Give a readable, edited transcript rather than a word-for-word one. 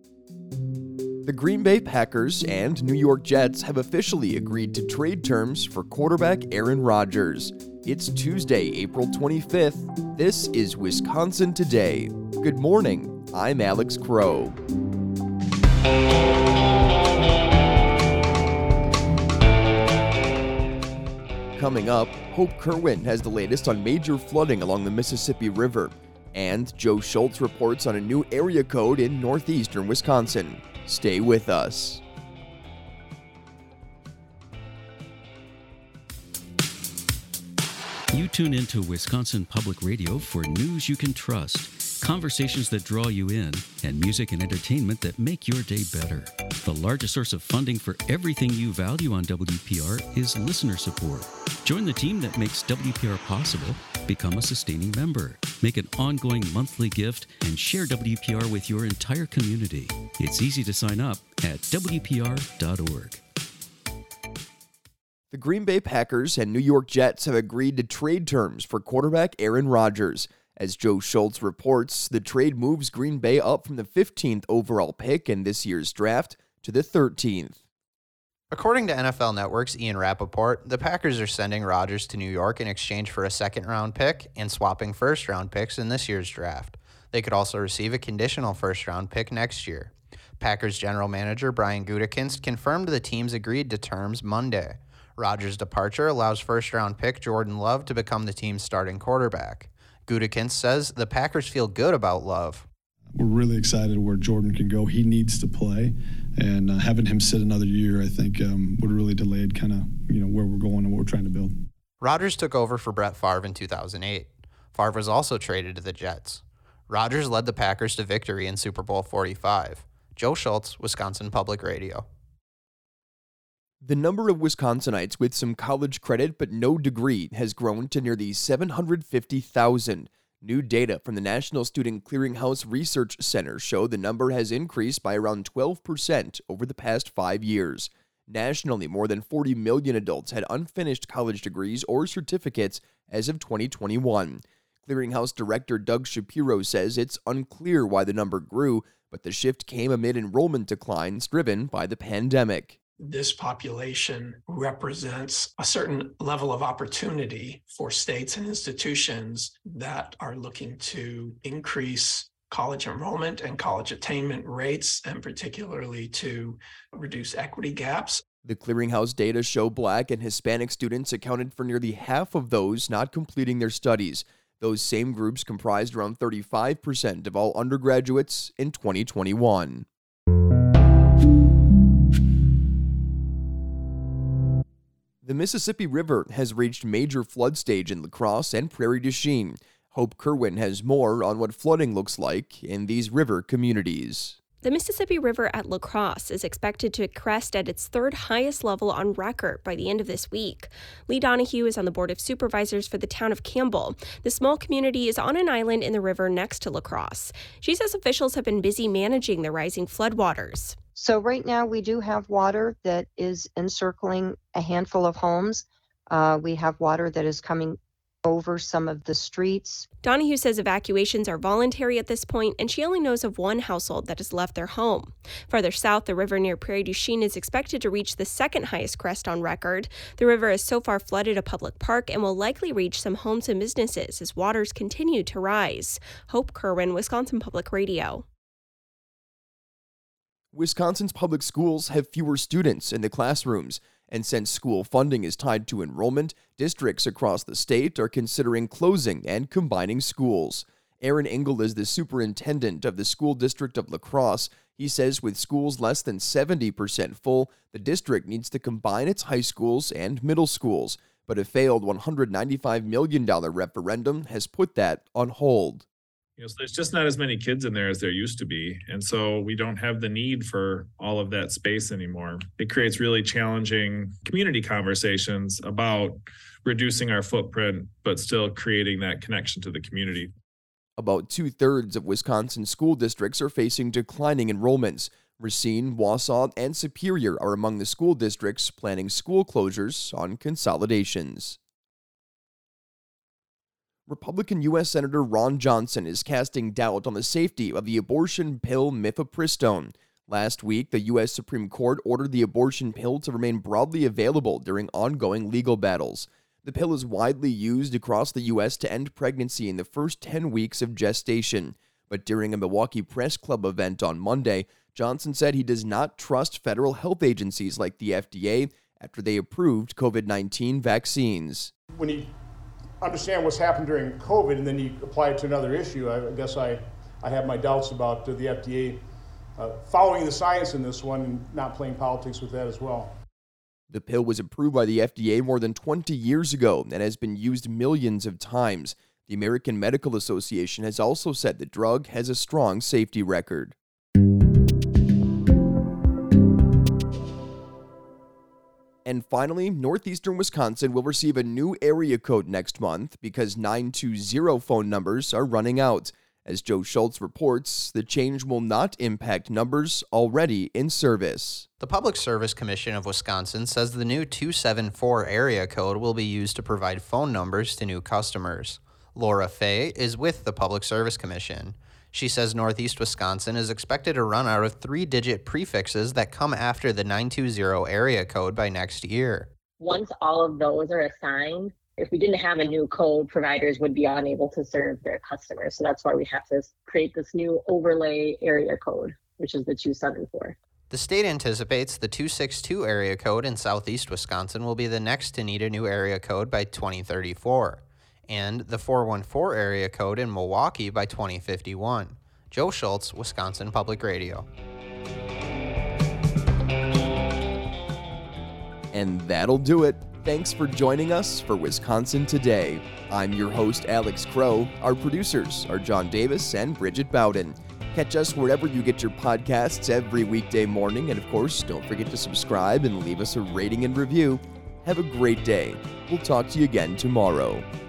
The Green Bay Packers and New York Jets have officially agreed to trade terms for quarterback Aaron Rodgers. It's Tuesday, April 25th. This is Wisconsin Today. Good morning. I'm Alex Crow. Coming up, Hope Kerwin has the latest on major flooding along the Mississippi River. And Joe Schultz reports on a new area code in northeastern Wisconsin. Stay with us. You tune into Wisconsin Public Radio for news you can trust, conversations that draw you in, and music and entertainment that make your day better. The largest source of funding for everything you value on WPR is listener support. Join the team that makes WPR possible. Become a sustaining member. Make an ongoing monthly gift and share WPR with your entire community. It's easy to sign up at WPR.org. The Green Bay Packers and New York Jets have agreed to trade terms for quarterback Aaron Rodgers. As Joe Schultz reports, the trade moves Green Bay up from the 15th overall pick in this year's draft to the 13th. According to NFL Network's Ian Rappaport, the Packers are sending Rodgers to New York in exchange for a second-round pick and swapping first-round picks in this year's draft. They could also receive a conditional first-round pick next year. Packers general manager Brian Gutekunst confirmed the teams agreed to terms Monday. Rodgers' departure allows first-round pick Jordan Love to become the team's starting quarterback. Gutekunst says the Packers feel good about Love. We're really excited where Jordan can go. He needs to play, and having him sit another year, I think, would really delayed kind of where we're going and what we're trying to build. Rodgers took over for Brett Favre in 2008. Favre was also traded to the Jets. Rodgers led the Packers to victory in Super Bowl 45. Joe Schultz, Wisconsin Public Radio. The number of Wisconsinites with some college credit but no degree has grown to nearly 750,000. New data from the National Student Clearinghouse Research Center show the number has increased by around 12% over the past 5 years. Nationally, more than 40 million adults had unfinished college degrees or certificates as of 2021. Clearinghouse Director Doug Shapiro says it's unclear why the number grew, but the shift came amid enrollment declines driven by the pandemic. This population represents a certain level of opportunity for states and institutions that are looking to increase college enrollment and college attainment rates, and particularly to reduce equity gaps. The Clearinghouse data show Black and Hispanic students accounted for nearly half of those not completing their studies. Those same groups comprised around 35% of all undergraduates in 2021. The Mississippi River has reached major flood stage in La Crosse and Prairie du Chien. Hope Kerwin has more on what flooding looks like in these river communities. The Mississippi River at La Crosse is expected to crest at its third highest level on record by the end of this week. Lee Donahue is on the Board of Supervisors for the town of Campbell. The small community is on an island in the river next to La Crosse. She says officials have been busy managing the rising floodwaters. So right now we do have water that is encircling a handful of homes. We have water that is coming over some of the streets. Donahue says evacuations are voluntary at this point, and she only knows of one household that has left their home. Farther south, the river near Prairie du Chien is expected to reach the second highest crest on record. The river has so far flooded a public park and will likely reach some homes and businesses as waters continue to rise. Hope Kerwin, Wisconsin Public Radio. Wisconsin's public schools have fewer students in the classrooms, and since school funding is tied to enrollment, districts across the state are considering closing and combining schools. Aaron Engel is the superintendent of the school district of La Crosse. He says with schools less than 70% full, the district needs to combine its high schools and middle schools, but a failed $195 million referendum has put that on hold. So there's just not as many kids in there as there used to be. And so we don't have the need for all of that space anymore. It creates really challenging community conversations about reducing our footprint, but still creating that connection to the community. About 2/3 of Wisconsin school districts are facing declining enrollments. Racine, Wausau, and Superior are among the school districts planning school closures on consolidations. Republican U.S. Senator Ron Johnson is casting doubt on the safety of the abortion pill mifepristone. Last week, the U.S. Supreme Court ordered the abortion pill to remain broadly available during ongoing legal battles. The pill is widely used across the U.S. to end pregnancy in the first 10 weeks of gestation. But during a Milwaukee Press Club event on Monday, Johnson said he does not trust federal health agencies like the FDA after they approved COVID-19 vaccines. When you understand what's happened during COVID and then you apply it to another issue, I guess I have my doubts about the FDA following the science in this one and not playing politics with that as well. The pill was approved by the FDA more than 20 years ago and has been used millions of times. The American Medical Association has also said the drug has a strong safety record. And finally, northeastern Wisconsin will receive a new area code next month because 920 phone numbers are running out. As Joe Schultz reports, the change will not impact numbers already in service. The Public Service Commission of Wisconsin says the new 274 area code will be used to provide phone numbers to new customers. Laura Fay is with the Public Service Commission. She says Northeast Wisconsin is expected to run out of 3-digit prefixes that come after the 920 area code by next year. Once all of those are assigned, if we didn't have a new code, providers would be unable to serve their customers. So that's why we have to create this new overlay area code, which is the 274. The state anticipates the 262 area code in Southeast Wisconsin will be the next to need a new area code by 2034. And the 414 area code in Milwaukee by 2051. Joe Schultz, Wisconsin Public Radio. And that'll do it. Thanks for joining us for Wisconsin Today. I'm your host, Alex Crow. Our producers are John Davis and Bridget Bowden. Catch us wherever you get your podcasts every weekday morning. And of course, don't forget to subscribe and leave us a rating and review. Have a great day. We'll talk to you again tomorrow.